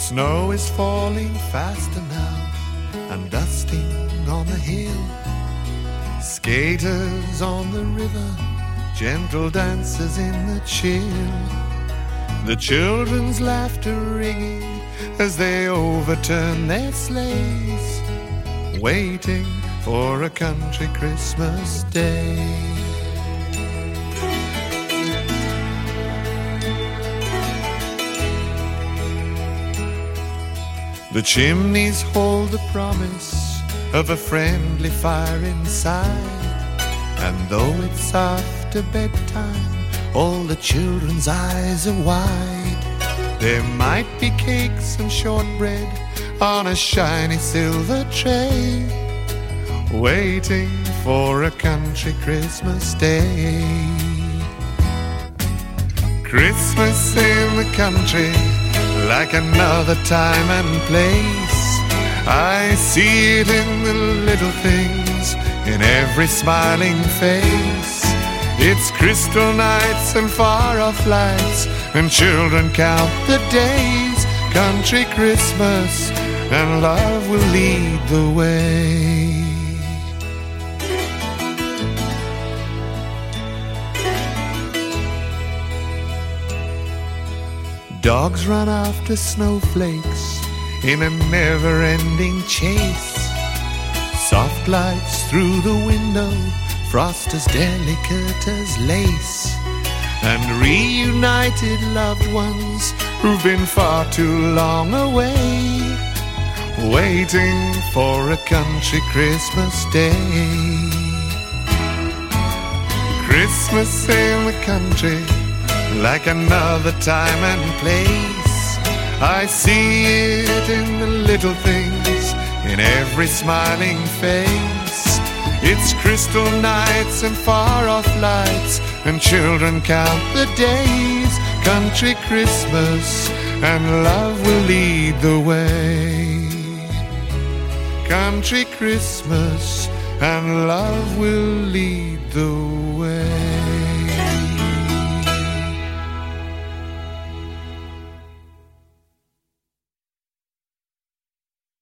snow is falling faster now and dusting on the hill. Skaters on the river, gentle dancers in the chill. The children's laughter ringing as they overturn their sleighs, waiting for a country Christmas day. The chimneys hold the promise of a friendly fire inside, and though it's after bedtime, all the children's eyes are wide. There might be cakes and shortbread on a shiny silver tray, waiting for a country Christmas day. Christmas in the country, like another time and place. I see it in the little things, in every smiling face. It's crystal nights and far-off lights, and children count the days. Country Christmas, and love will lead the way. Dogs run after snowflakes in a never-ending chase. Soft lights through the window, frost as delicate as lace, and reunited loved ones who've been far too long away, waiting for a country Christmas day. Christmas in the country, like another time and place. I see it in the little things, in every smiling face. It's crystal nights and far-off lights, and children count the days. Country Christmas, and love will lead the way. Country Christmas, and love will lead the way.